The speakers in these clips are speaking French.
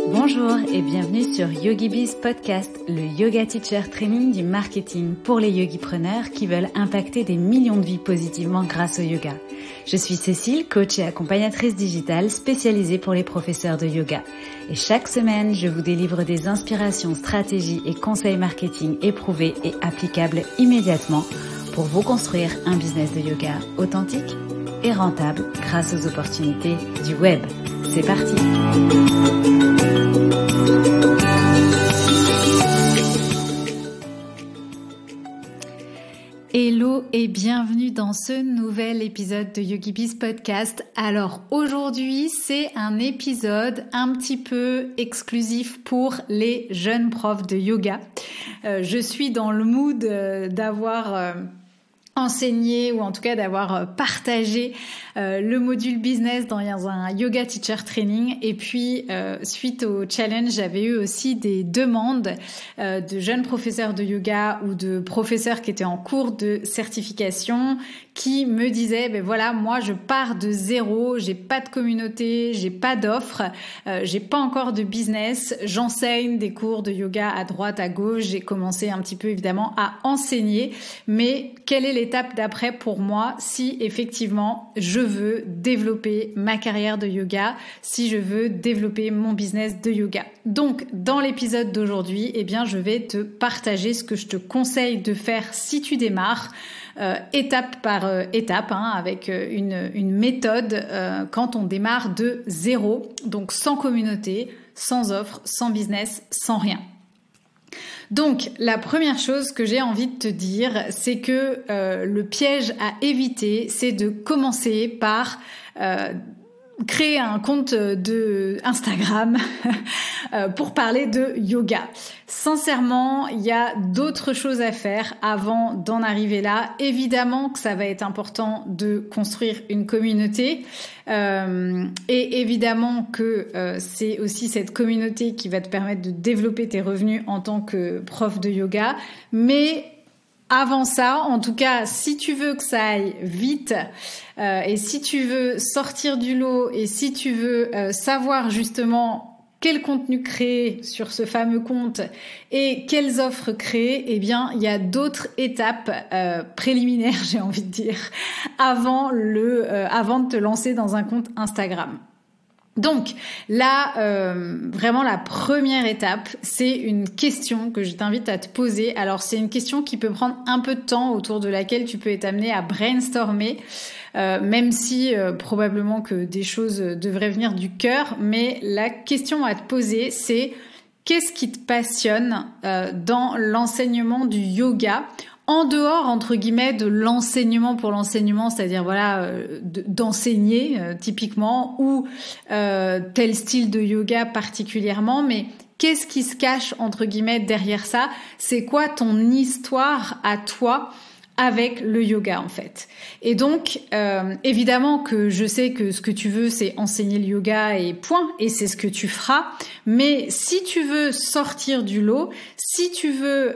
Bonjour et bienvenue sur YogiBiz Podcast, le yoga teacher training du marketing pour les yogipreneurs qui veulent impacter des millions de vies positivement grâce au yoga. Je suis Cécile, coach et accompagnatrice digitale spécialisée pour les professeurs de yoga. Et chaque semaine, je vous délivre des inspirations, stratégies et conseils marketing éprouvés et applicables immédiatement pour vous construire un business de yoga authentique et rentable grâce aux opportunités du web. C'est parti! Hello et bienvenue dans ce nouvel épisode de YogiBiz Podcast. Alors aujourd'hui, c'est un épisode un petit peu exclusif pour les jeunes profs de yoga. Je suis dans le mood d'avoir enseigné ou en tout cas d'avoir partagé le module business dans un yoga teacher training et puis suite au challenge j'avais eu aussi des demandes de jeunes professeurs de yoga ou de professeurs qui étaient en cours de certification qui me disaient ben voilà, moi je pars de zéro, j'ai pas de communauté, j'ai pas d'offre, j'ai pas encore de business, j'enseigne des cours de yoga à droite à gauche, j'ai commencé un petit peu évidemment à enseigner, mais quelle est l'étape d'après pour moi si effectivement je veux développer ma carrière de yoga, si je veux développer mon business de yoga. Donc dans l'épisode d'aujourd'hui, eh bien je vais te partager ce que je te conseille de faire si tu démarres étape par étape, avec une méthode quand on démarre de zéro, donc sans communauté, sans offre, sans business, sans rien. Donc, la première chose que j'ai envie de te dire, c'est que le piège à éviter, c'est de commencer par créer un compte de Instagram pour parler de yoga. Sincèrement, il y a d'autres choses à faire avant d'en arriver là. Évidemment que ça va être important de construire une communauté et évidemment que c'est aussi cette communauté qui va te permettre de développer tes revenus en tant que prof de yoga. Mais avant ça, en tout cas, si tu veux que ça aille vite et si tu veux sortir du lot et si tu veux savoir justement quel contenu créer sur ce fameux compte et quelles offres créer, eh bien, il y a d'autres étapes préliminaires, j'ai envie de dire, avant de te lancer dans un compte Instagram. Donc là, vraiment la première étape, c'est une question que je t'invite à te poser. Alors c'est une question qui peut prendre un peu de temps, autour de laquelle tu peux être amené à brainstormer, même si probablement que des choses devraient venir du cœur. Mais la question à te poser, c'est qu'est-ce qui te passionne dans l'enseignement du yoga ? En dehors, entre guillemets, de l'enseignement pour l'enseignement, c'est-à-dire voilà, d'enseigner typiquement ou tel style de yoga particulièrement, mais qu'est-ce qui se cache, entre guillemets, derrière ça ? C'est quoi ton histoire à toi avec le yoga en fait. Et donc évidemment que je sais que ce que tu veux c'est enseigner le yoga et point, et c'est ce que tu feras, mais si tu veux sortir du lot, si tu veux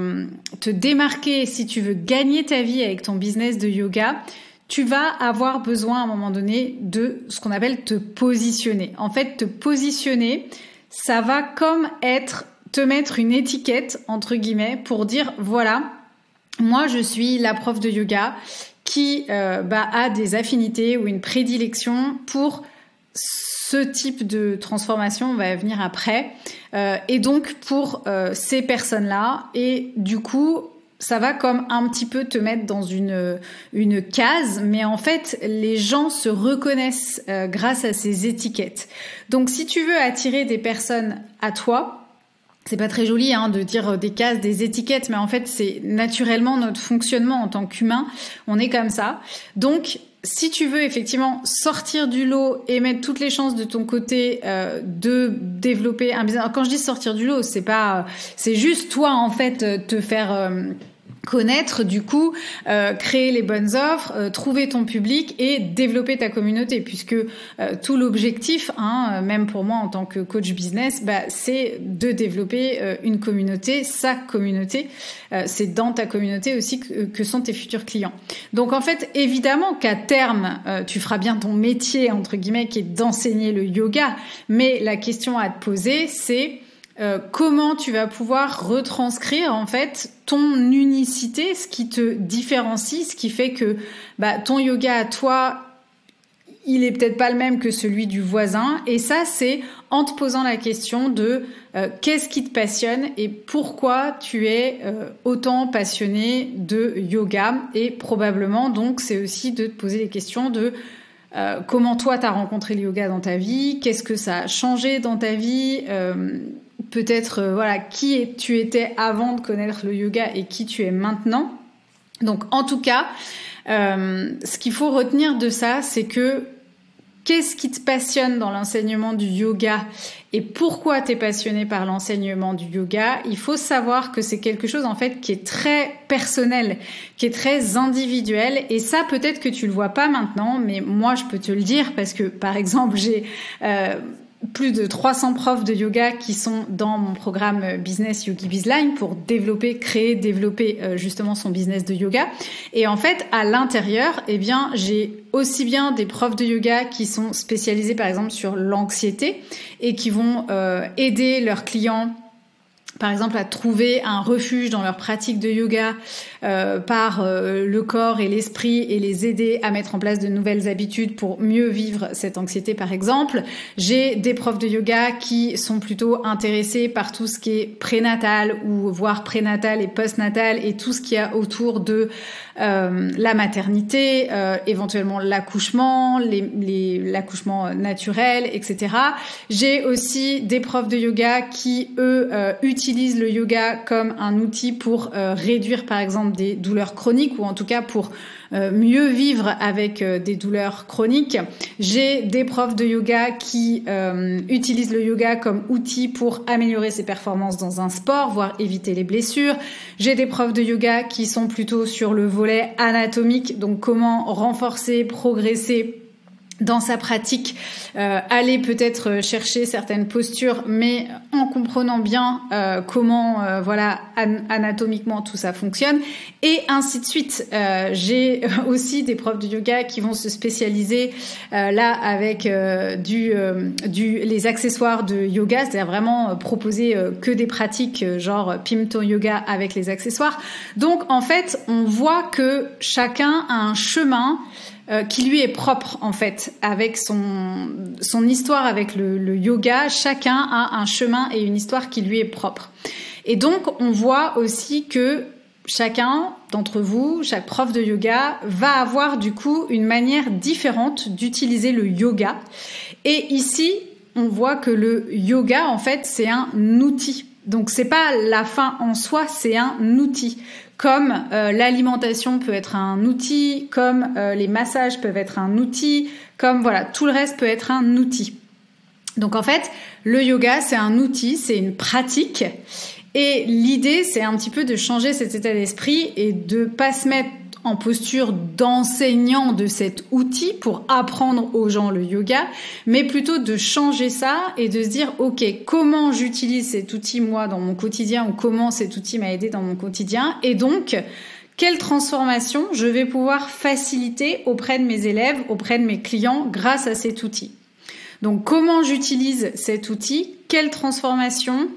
te démarquer, si tu veux gagner ta vie avec ton business de yoga, tu vas avoir besoin à un moment donné de ce qu'on appelle te positionner. En fait, te positionner, ça va comme te mettre une étiquette entre guillemets pour dire voilà, moi, je suis la prof de yoga qui a des affinités ou une prédilection pour ce type de transformation, on va venir après, et donc pour ces personnes-là. Et du coup, ça va comme un petit peu te mettre dans une case, mais en fait, les gens se reconnaissent grâce à ces étiquettes. Donc, si tu veux attirer des personnes à toi, c'est pas très joli de dire des cases, des étiquettes, mais en fait, c'est naturellement notre fonctionnement en tant qu'humain. On est comme ça. Donc, si tu veux effectivement sortir du lot et mettre toutes les chances de ton côté de développer un business. Alors, quand je dis sortir du lot, c'est juste toi en fait te faire connaître du coup, créer les bonnes offres, trouver ton public et développer ta communauté, puisque tout l'objectif, même pour moi en tant que coach business, c'est de développer une communauté, sa communauté. C'est dans ta communauté aussi que sont tes futurs clients. Donc en fait, évidemment qu'à terme, tu feras bien ton métier entre guillemets qui est d'enseigner le yoga, mais la question à te poser, c'est comment tu vas pouvoir retranscrire en fait ton unicité, ce qui te différencie, ce qui fait que ton yoga à toi, il est peut-être pas le même que celui du voisin. Et ça, c'est en te posant la question de qu'est-ce qui te passionne et pourquoi tu es autant passionné de yoga. Et probablement, donc, c'est aussi de te poser les questions de comment toi, t'as rencontré le yoga dans ta vie, qu'est-ce que ça a changé dans ta vie, peut-être qui tu étais avant de connaître le yoga et qui tu es maintenant. Donc en tout cas, ce qu'il faut retenir de ça, c'est que qu'est-ce qui te passionne dans l'enseignement du yoga et pourquoi tu es passionné par l'enseignement du yoga? Il faut savoir que c'est quelque chose en fait qui est très personnel, qui est très individuel, et ça peut-être que tu le vois pas maintenant, mais moi je peux te le dire parce que par exemple j'ai plus de 300 profs de yoga qui sont dans mon programme Business Yogi Bizline pour développer justement son business de yoga. Et en fait, à l'intérieur, j'ai aussi bien des profs de yoga qui sont spécialisés par exemple sur l'anxiété et qui vont aider leurs clients par exemple à trouver un refuge dans leur pratique de yoga par le corps et l'esprit et les aider à mettre en place de nouvelles habitudes pour mieux vivre cette anxiété par exemple. J'ai des profs de yoga qui sont plutôt intéressés par tout ce qui est prénatal ou voire prénatal et postnatal et tout ce qu'il y a autour de la maternité, éventuellement l'accouchement, l'accouchement naturel, etc. J'ai aussi des profs de yoga qui, eux, utilisent le yoga comme un outil pour réduire, par exemple, des douleurs chroniques ou en tout cas pour mieux vivre avec des douleurs chroniques. J'ai des profs de yoga qui utilisent le yoga comme outil pour améliorer ses performances dans un sport, voire éviter les blessures. J'ai des profs de yoga qui sont plutôt sur le volet anatomique, donc comment renforcer, progresser dans sa pratique, aller peut-être chercher certaines postures, mais en comprenant bien comment, anatomiquement tout ça fonctionne, et ainsi de suite. J'ai aussi des profs de yoga qui vont se spécialiser là avec les accessoires de yoga, c'est-à-dire vraiment proposer que des pratiques genre Pimto Yoga avec les accessoires. Donc en fait, on voit que chacun a un chemin qui lui est propre en fait, avec son histoire avec le yoga. Chacun a un chemin et une histoire qui lui est propre. Et donc on voit aussi que chacun d'entre vous, chaque prof de yoga va avoir du coup une manière différente d'utiliser le yoga. Et ici, on voit que le yoga en fait c'est un outil. Donc c'est pas la fin en soi, c'est un outil. Comme l'alimentation peut être un outil, comme les massages peuvent être un outil, comme tout le reste peut être un outil. Donc en fait, le yoga, c'est un outil, c'est une pratique. Et l'idée, c'est un petit peu de changer cet état d'esprit et de pas se mettre en posture d'enseignant de cet outil pour apprendre aux gens le yoga, mais plutôt de changer ça et de se dire ok, comment j'utilise cet outil moi dans mon quotidien ou comment cet outil m'a aidé dans mon quotidien, et donc quelle transformation je vais pouvoir faciliter auprès de mes élèves, auprès de mes clients grâce à cet outil. Donc comment j'utilise cet outil, quelle transformation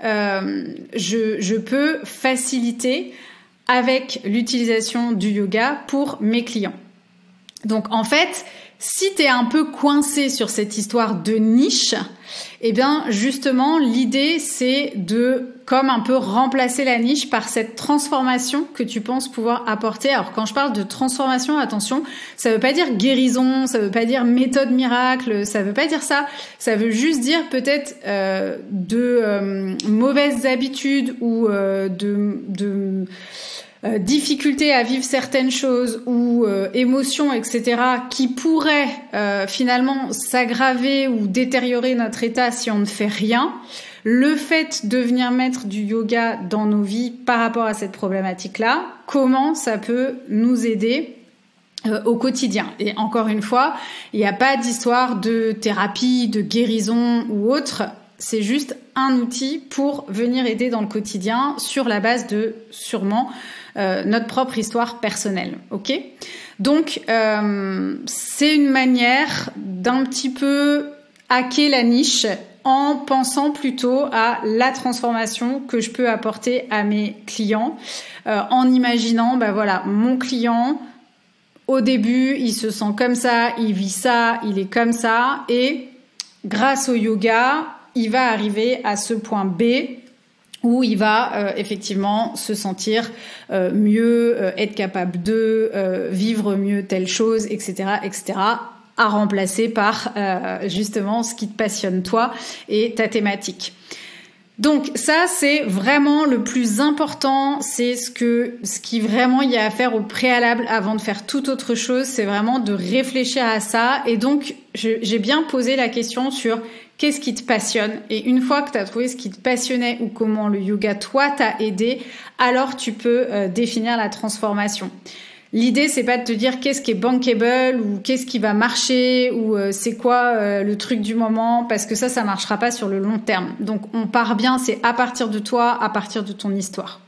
je peux faciliter avec l'utilisation du yoga pour mes clients. Donc en fait, si tu es un peu coincé sur cette histoire de niche, justement l'idée c'est de comme un peu remplacer la niche par cette transformation que tu penses pouvoir apporter. Alors quand je parle de transformation, attention, ça veut pas dire guérison, ça veut pas dire méthode miracle, ça veut pas dire ça. Ça veut juste dire peut-être de mauvaises habitudes ou difficulté à vivre certaines choses ou émotions, etc., qui pourraient finalement s'aggraver ou détériorer notre état si on ne fait rien, le fait de venir mettre du yoga dans nos vies par rapport à cette problématique-là, comment ça peut nous aider au quotidien. Et encore une fois, il n'y a pas d'histoire de thérapie, de guérison ou autre. C'est juste un outil pour venir aider dans le quotidien sur la base de sûrement notre propre histoire personnelle. Ok ? Donc, c'est une manière d'un petit peu hacker la niche en pensant plutôt à la transformation que je peux apporter à mes clients, en imaginant, voilà, mon client, au début, il se sent comme ça, il vit ça, il est comme ça, et grâce au yoga, il va arriver à ce point B où il va effectivement se sentir mieux, être capable de vivre mieux telle chose, etc., à remplacer par justement ce qui te passionne toi et ta thématique. Donc ça, c'est vraiment le plus important, c'est ce qui vraiment il y a à faire au préalable avant de faire toute autre chose, c'est vraiment de réfléchir à ça. Et donc, j'ai bien posé la question sur qu'est-ce qui te passionne. Et une fois que tu as trouvé ce qui te passionnait ou comment le yoga, toi, t'a aidé, alors tu peux définir la transformation. L'idée, c'est pas de te dire qu'est-ce qui est bankable ou qu'est-ce qui va marcher ou c'est quoi le truc du moment, parce que ça marchera pas sur le long terme. Donc, on part bien, c'est à partir de toi, à partir de ton histoire.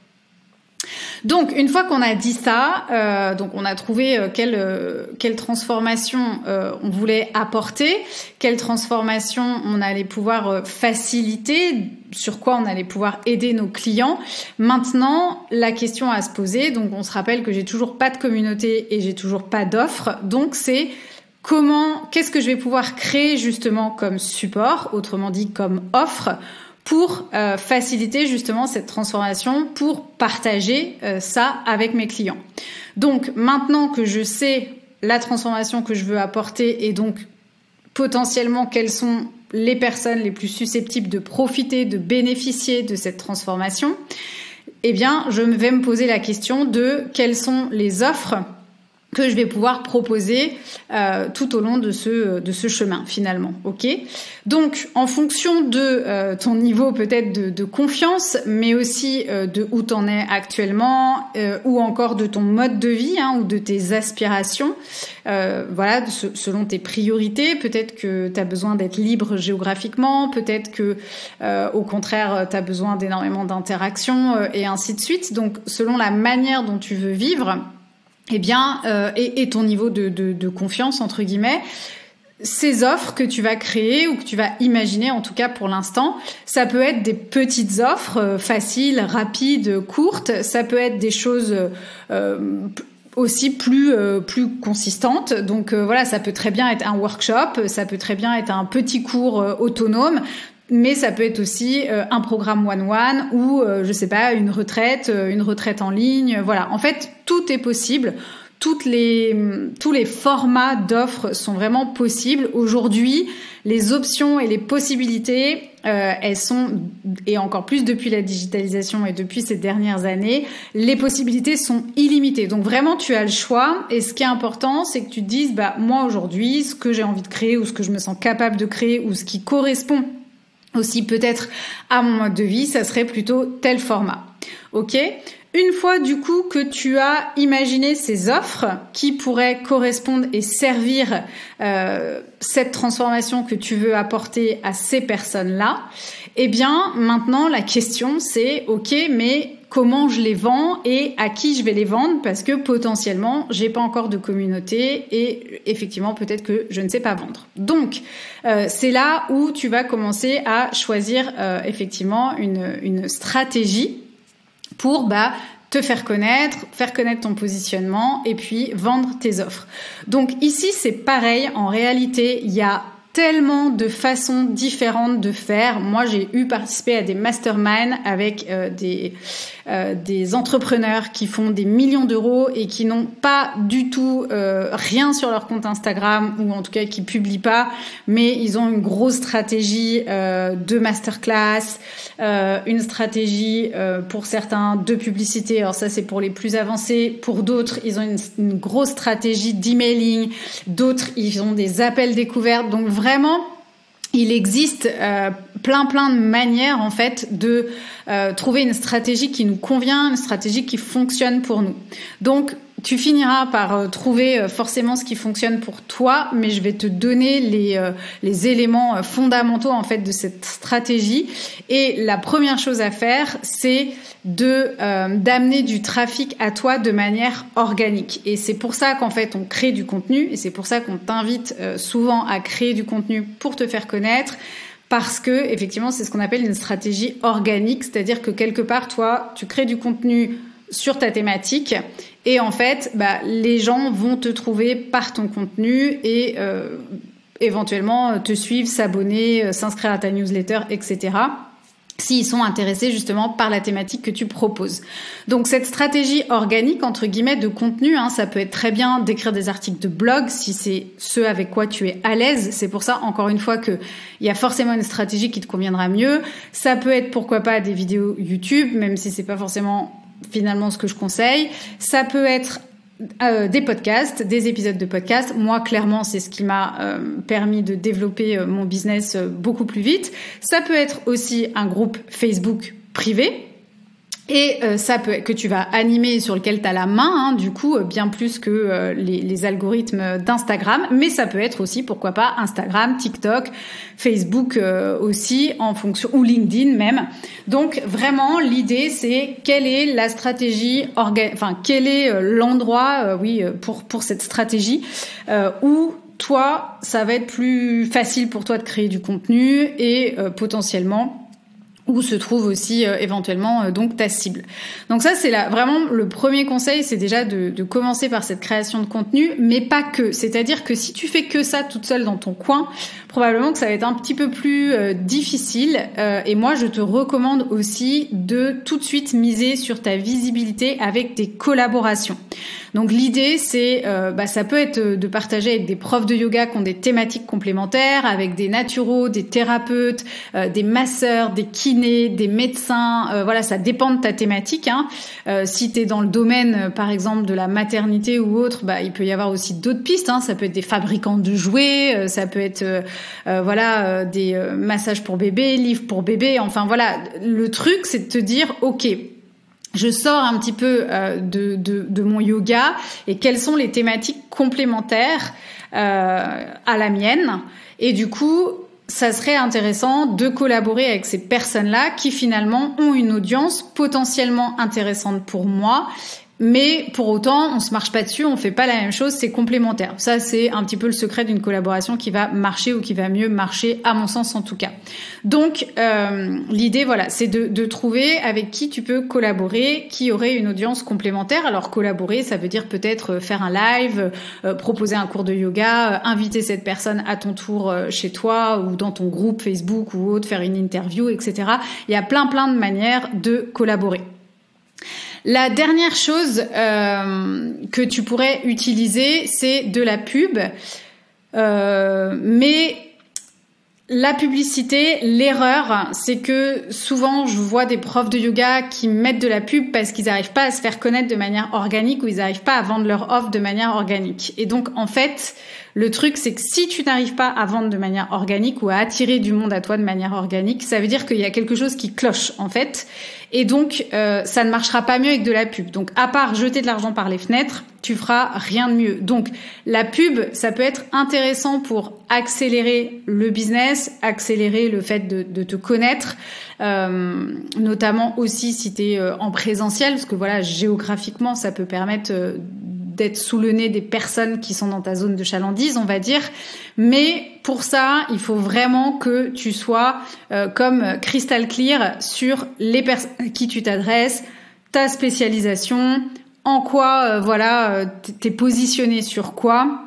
Donc, une fois qu'on a dit ça, donc on a trouvé quelle transformation on voulait apporter, quelle transformation on allait pouvoir faciliter, sur quoi on allait pouvoir aider nos clients. Maintenant, la question à se poser, donc on se rappelle que j'ai toujours pas de communauté et j'ai toujours pas d'offre, donc c'est qu'est-ce que je vais pouvoir créer justement comme support, autrement dit comme offre, pour faciliter justement cette transformation, pour partager ça avec mes clients. Donc maintenant que je sais la transformation que je veux apporter et donc potentiellement quelles sont les personnes les plus susceptibles de profiter, de bénéficier de cette transformation, eh bien je vais me poser la question de quelles sont les offres que je vais pouvoir proposer tout au long de ce chemin finalement, ok ? Donc en fonction de ton niveau peut-être de confiance, mais aussi de où t'en es actuellement, ou encore de ton mode de vie ou de tes aspirations, voilà, selon tes priorités, peut-être que t'as besoin d'être libre géographiquement, peut-être que au contraire t'as besoin d'énormément d'interactions et ainsi de suite. Donc selon la manière dont tu veux vivre, eh bien, et ton niveau de confiance, entre guillemets, ces offres que tu vas créer ou que tu vas imaginer, en tout cas pour l'instant, ça peut être des petites offres faciles, rapides, courtes, ça peut être des choses aussi plus consistantes. Donc voilà, ça peut très bien être un workshop, ça peut très bien être un petit cours autonome. Mais ça peut être aussi un programme one-one ou, je sais pas, une retraite en ligne. Voilà. En fait, tout est possible. Tous les formats d'offres sont vraiment possibles. Aujourd'hui, les options et les possibilités, elles sont, et encore plus depuis la digitalisation et depuis ces dernières années, les possibilités sont illimitées. Donc vraiment, tu as le choix. Et ce qui est important, c'est que tu te dises, moi aujourd'hui, ce que j'ai envie de créer ou ce que je me sens capable de créer ou ce qui correspond aussi peut-être à mon mode de vie, ça serait plutôt tel format. Ok ? Une fois du coup que tu as imaginé ces offres qui pourraient correspondre et servir cette transformation que tu veux apporter à ces personnes-là, eh bien maintenant la question c'est ok, mais comment je les vends et à qui je vais les vendre, parce que potentiellement j'ai pas encore de communauté et effectivement peut-être que je ne sais pas vendre. Donc c'est là où tu vas commencer à choisir effectivement une stratégie pour te faire connaître ton positionnement et puis vendre tes offres. Donc ici c'est pareil, en réalité il y a tellement de façons différentes de faire. Moi, j'ai participé à des masterminds avec des entrepreneurs qui font des millions d'euros et qui n'ont pas du tout rien sur leur compte Instagram, ou en tout cas qui publient pas, mais ils ont une grosse stratégie de masterclass, une stratégie pour certains de publicité. Alors ça, c'est pour les plus avancés. Pour d'autres, ils ont une grosse stratégie d'emailing. D'autres, ils ont des appels découvertes. Donc vraiment, il existe plein de manières en fait de trouver une stratégie qui nous convient, une stratégie qui fonctionne pour nous. Donc tu finiras par trouver forcément ce qui fonctionne pour toi, mais je vais te donner les éléments fondamentaux en fait de cette stratégie. Et la première chose à faire, c'est d'amener du trafic à toi de manière organique. Et c'est pour ça qu'en fait on crée du contenu, et c'est pour ça qu'on t'invite souvent à créer du contenu pour te faire connaître. Parce que effectivement, c'est ce qu'on appelle une stratégie organique, c'est-à-dire que quelque part, toi, tu crées du contenu sur ta thématique et en fait, les gens vont te trouver par ton contenu et éventuellement te suivre, s'abonner, s'inscrire à ta newsletter, etc. s'ils sont intéressés justement par la thématique que tu proposes. Donc cette stratégie organique, entre guillemets, de contenu, ça peut être très bien d'écrire des articles de blog si c'est ce avec quoi tu es à l'aise. C'est pour ça, encore une fois, qu'il y a forcément une stratégie qui te conviendra mieux. Ça peut être, pourquoi pas, des vidéos YouTube, même si c'est pas forcément finalement ce que je conseille. Ça peut être des podcasts, des épisodes de podcasts. Moi, clairement, c'est ce qui m'a permis de développer mon business beaucoup plus vite. Ça peut être aussi un groupe Facebook privé. Et ça peut que tu vas animer, sur lequel tu as la main, du coup, bien plus que les algorithmes d'Instagram. Mais ça peut être aussi, pourquoi pas, Instagram, TikTok, Facebook aussi, en fonction, ou LinkedIn même. Donc vraiment, l'idée, c'est quelle est la stratégie, quel est l'endroit, pour cette stratégie où toi, ça va être plus facile pour toi de créer du contenu et potentiellement où se trouve aussi éventuellement donc ta cible. Donc ça, c'est vraiment le premier conseil, c'est déjà de commencer par cette création de contenu, mais pas que. C'est-à-dire que si tu fais que ça toute seule dans ton coin, probablement que ça va être un petit peu plus difficile. Et moi, je te recommande aussi de tout de suite miser sur ta visibilité avec des collaborations. Donc l'idée, c'est, ça peut être de partager avec des profs de yoga qui ont des thématiques complémentaires, avec des naturaux, des thérapeutes, des masseurs, des kinés, des médecins. Ça dépend de ta thématique. Si tu es dans le domaine, par exemple, de la maternité ou autre, il peut y avoir aussi d'autres pistes. Ça peut être des fabricants de jouets, ça peut être des massages pour bébé, livres pour bébé. Enfin voilà, le truc, c'est de te dire, ok, je sors un petit peu de mon yoga et quelles sont les thématiques complémentaires à la mienne. Et du coup, ça serait intéressant de collaborer avec ces personnes-là qui finalement ont une audience potentiellement intéressante pour moi. Mais pour autant, on se marche pas dessus, on fait pas la même chose, c'est complémentaire. Ça, c'est un petit peu le secret d'une collaboration qui va marcher ou qui va mieux marcher, à mon sens en tout cas. Donc, l'idée, c'est de trouver avec qui tu peux collaborer, qui aurait une audience complémentaire. Alors, collaborer, ça veut dire peut-être faire un live, proposer un cours de yoga, inviter cette personne à ton tour chez toi ou dans ton groupe Facebook ou autre, faire une interview, etc. Il y a plein de manières de collaborer. La dernière chose que tu pourrais utiliser, c'est de la pub. Mais la publicité, l'erreur, c'est que souvent, je vois des profs de yoga qui mettent de la pub parce qu'ils n'arrivent pas à se faire connaître de manière organique ou ils n'arrivent pas à vendre leur offre de manière organique. Et donc, en fait, le truc, c'est que si tu n'arrives pas à vendre de manière organique ou à attirer du monde à toi de manière organique, ça veut dire qu'il y a quelque chose qui cloche, en fait. Et donc, ça ne marchera pas mieux avec de la pub. Donc, à part jeter de l'argent par les fenêtres, tu feras rien de mieux. Donc, la pub, ça peut être intéressant pour accélérer le business, accélérer le fait de te connaître, notamment aussi si tu es en présentiel, parce que géographiquement, ça peut permettre d'être sous le nez des personnes qui sont dans ta zone de chalandise, on va dire. Mais pour ça, il faut vraiment que tu sois comme crystal clear sur les personnes à qui tu t'adresses, ta spécialisation, en quoi, t'es positionné sur quoi.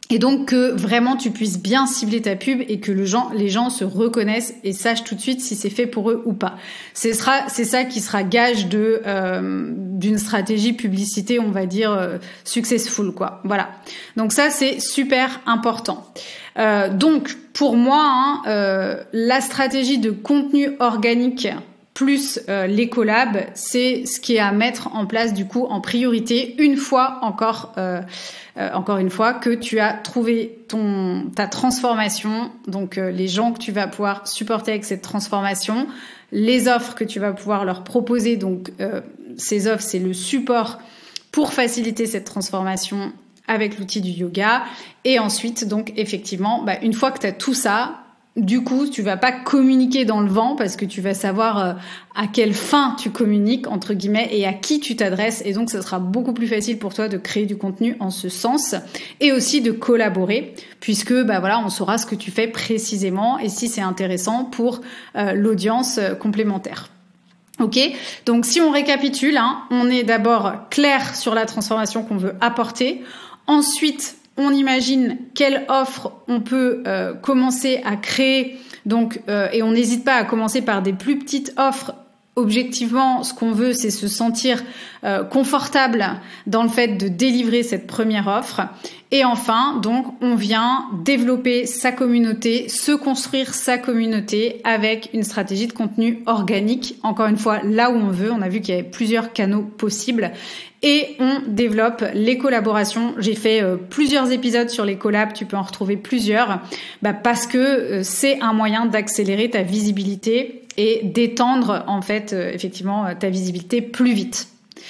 Et donc que vraiment tu puisses bien cibler ta pub et que les gens se reconnaissent et sachent tout de suite si c'est fait pour eux ou pas. C'est ça qui sera gage d'une stratégie publicité, on va dire successful, quoi. Voilà. Donc ça c'est super important. Donc pour moi, la stratégie de contenu organique plus les collabs, c'est ce qui est à mettre en place du coup en priorité une fois encore une fois que tu as trouvé ta transformation, donc les gens que tu vas pouvoir supporter avec cette transformation, les offres que tu vas pouvoir leur proposer, donc ces offres c'est le support pour faciliter cette transformation avec l'outil du yoga, et ensuite donc effectivement une fois que tu as tout ça, du coup, tu vas pas communiquer dans le vent parce que tu vas savoir à quelle fin tu communiques, entre guillemets, et à qui tu t'adresses. Et donc, ça sera beaucoup plus facile pour toi de créer du contenu en ce sens et aussi de collaborer puisque, on saura ce que tu fais précisément et si c'est intéressant pour l'audience complémentaire. Ok, donc si on récapitule, on est d'abord clair sur la transformation qu'on veut apporter. Ensuite, on imagine quelle offre on peut commencer à créer, donc et on n'hésite pas à commencer par des plus petites offres. Objectivement, ce qu'on veut, c'est se sentir confortable dans le fait de délivrer cette première offre. Et enfin, donc, on vient développer sa communauté, se construire sa communauté avec une stratégie de contenu organique. Encore une fois, là où on veut. On a vu qu'il y avait plusieurs canaux possibles. Et on développe les collaborations. J'ai fait plusieurs épisodes sur les collabs, tu peux en retrouver plusieurs, parce que c'est un moyen d'accélérer ta visibilité et d'étendre en fait effectivement ta visibilité plus vite.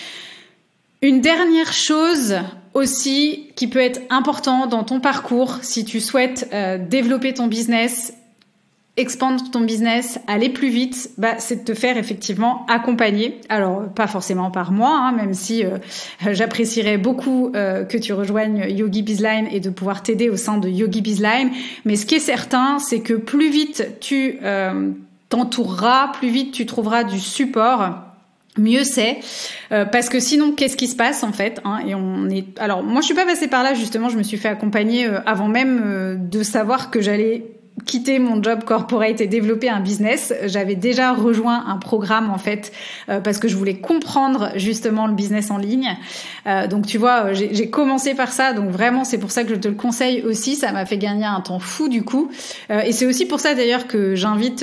Une dernière chose aussi qui peut être important dans ton parcours si tu souhaites développer ton business, expandre ton business, aller plus vite, c'est de te faire effectivement accompagner. Alors, pas forcément par moi, même si j'apprécierais beaucoup que tu rejoignes Yogi Bizline et de pouvoir t'aider au sein de Yogi Bizline. Mais ce qui est certain, c'est que plus vite tu t'entoureras, plus vite tu trouveras du support, mieux c'est, parce que sinon qu'est-ce qui se passe en fait, et alors moi je suis pas passée par là justement, je me suis fait accompagner avant même de savoir que j'allais quitter mon job corporate et développer un business. J'avais déjà rejoint un programme en fait parce que je voulais comprendre justement le business en ligne. Donc tu vois, j'ai commencé par ça, donc vraiment c'est pour ça que je te le conseille aussi. Ça m'a fait gagner un temps fou du coup, et c'est aussi pour ça d'ailleurs que j'invite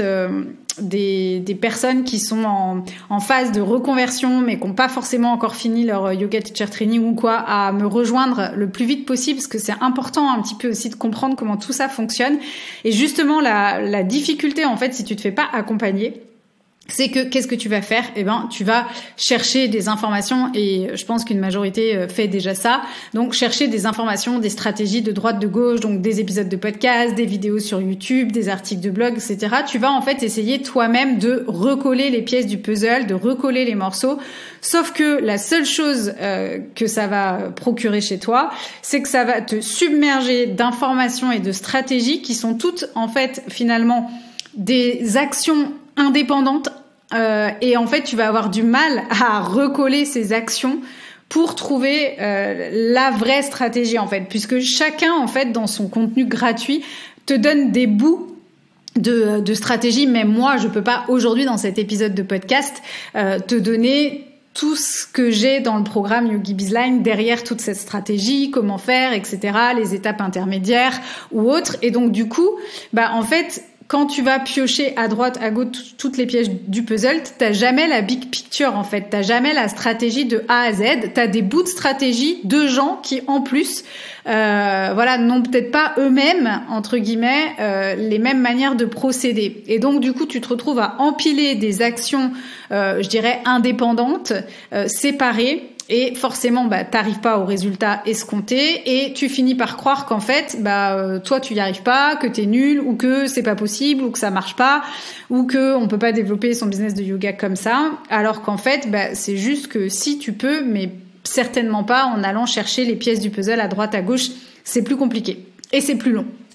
des personnes qui sont en phase de reconversion mais qui n'ont pas forcément encore fini leur yoga teacher training ou quoi, à me rejoindre le plus vite possible parce que c'est important un petit peu aussi de comprendre comment tout ça fonctionne. Et justement la difficulté en fait si tu te fais pas accompagner, c'est que qu'est-ce que tu vas faire ? Tu vas chercher des informations et je pense qu'une majorité fait déjà ça. Donc chercher des informations, des stratégies de droite, de gauche, donc des épisodes de podcast, des vidéos sur YouTube, des articles de blog, etc. Tu vas en fait essayer toi-même de recoller les pièces du puzzle, de recoller les morceaux. Sauf que la seule chose que ça va procurer chez toi, c'est que ça va te submerger d'informations et de stratégies qui sont toutes en fait finalement des actions indépendante, et en fait tu vas avoir du mal à recoller ces actions pour trouver la vraie stratégie en fait, puisque chacun en fait dans son contenu gratuit te donne des bouts de stratégie. Même moi je peux pas aujourd'hui dans cet épisode de podcast te donner tout ce que j'ai dans le programme Yogi Bizline derrière toute cette stratégie, comment faire, etc., les étapes intermédiaires ou autres. Et donc du coup en fait quand tu vas piocher à droite, à gauche toutes les pièces du puzzle, t'as jamais la big picture en fait, t'as jamais la stratégie de A à Z, t'as des bouts de stratégie de gens qui en plus, n'ont peut-être pas eux-mêmes entre guillemets les mêmes manières de procéder. Et donc du coup tu te retrouves à empiler des actions, je dirais indépendantes, séparées. Et forcément, t'arrives pas au résultat escompté et tu finis par croire qu'en fait, toi tu y arrives pas, que t'es nul ou que c'est pas possible ou que ça marche pas ou que on peut pas développer son business de yoga comme ça. Alors qu'en fait, c'est juste que si tu peux, mais certainement pas en allant chercher les pièces du puzzle à droite à gauche, c'est plus compliqué et c'est plus long.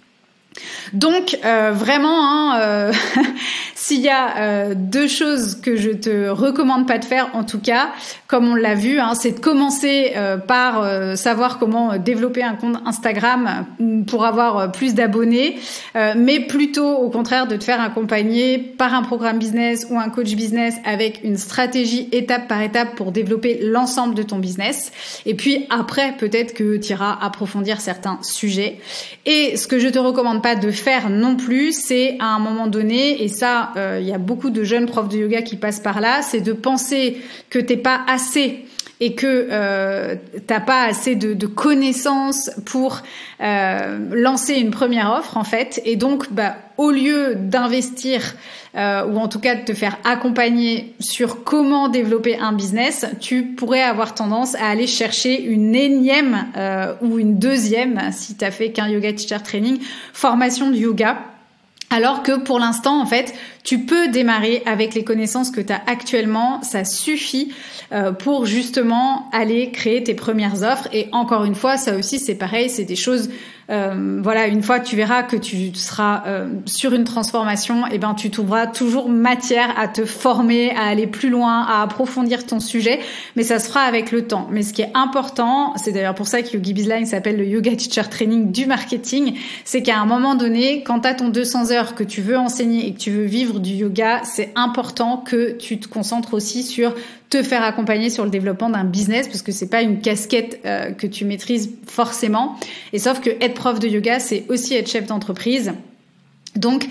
Donc vraiment, s'il y a deux choses que je te recommande pas de faire, en tout cas, comme on l'a vu, c'est de commencer par savoir comment développer un compte Instagram pour avoir plus d'abonnés, mais plutôt au contraire de te faire accompagner par un programme business ou un coach business avec une stratégie étape par étape pour développer l'ensemble de ton business. Et puis après, peut-être que tu iras approfondir certains sujets. Et ce que je te recommande pas de faire non plus, c'est à un moment donné, et ça, il y a beaucoup de jeunes profs de yoga qui passent par là, c'est de penser que t'es pas assez et que t'as pas assez de connaissances pour lancer une première offre en fait, et donc au lieu d'investir ou en tout cas de te faire accompagner sur comment développer un business, tu pourrais avoir tendance à aller chercher une énième ou une deuxième, si t'as fait qu'un yoga teacher training, formation de yoga. Alors que pour l'instant, en fait, tu peux démarrer avec les connaissances que tu as actuellement. Ça suffit pour justement aller créer tes premières offres. Et encore une fois, ça aussi, c'est pareil. C'est des choses... une fois tu verras que tu seras sur une transformation, et tu trouveras toujours matière à te former, à aller plus loin, à approfondir ton sujet, mais ça se fera avec le temps. Mais ce qui est important, c'est d'ailleurs pour ça que Yogi Bizline s'appelle le Yoga Teacher Training du marketing, c'est qu'à un moment donné, quand tu as ton 200 heures que tu veux enseigner et que tu veux vivre du yoga, c'est important que tu te concentres aussi sur te faire accompagner sur le développement d'un business, parce que c'est pas une casquette que tu maîtrises forcément. Et sauf que être prof de yoga, c'est aussi être chef d'entreprise. Donc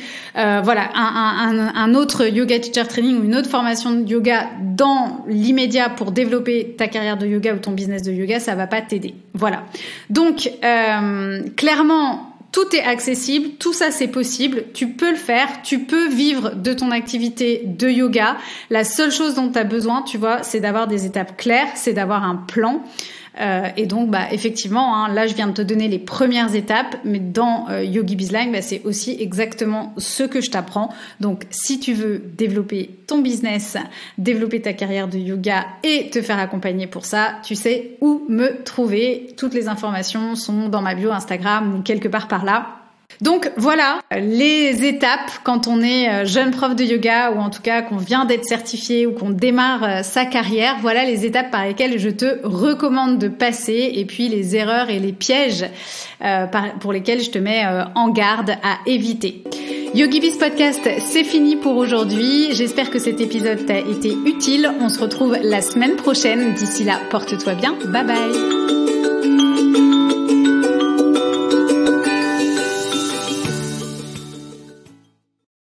un autre yoga teacher training ou une autre formation de yoga dans l'immédiat pour développer ta carrière de yoga ou ton business de yoga, ça va pas t'aider. Voilà. Donc clairement, tout est accessible, tout ça c'est possible, tu peux le faire, tu peux vivre de ton activité de yoga. La seule chose dont tu as besoin, tu vois, c'est d'avoir des étapes claires, c'est d'avoir un plan. Et donc, effectivement, là, je viens de te donner les premières étapes, mais dans Yogi Bizline, c'est aussi exactement ce que je t'apprends. Donc, si tu veux développer ton business, développer ta carrière de yoga et te faire accompagner pour ça, tu sais où me trouver. Toutes les informations sont dans ma bio Instagram ou quelque part par là. Donc voilà les étapes quand on est jeune prof de yoga, ou en tout cas qu'on vient d'être certifié ou qu'on démarre sa carrière. Voilà les étapes par lesquelles je te recommande de passer, et puis les erreurs et les pièges pour lesquels je te mets en garde à éviter. Yogi Biz Podcast, c'est fini pour aujourd'hui. J'espère que cet épisode t'a été utile. On se retrouve la semaine prochaine. D'ici là, porte-toi bien. Bye bye.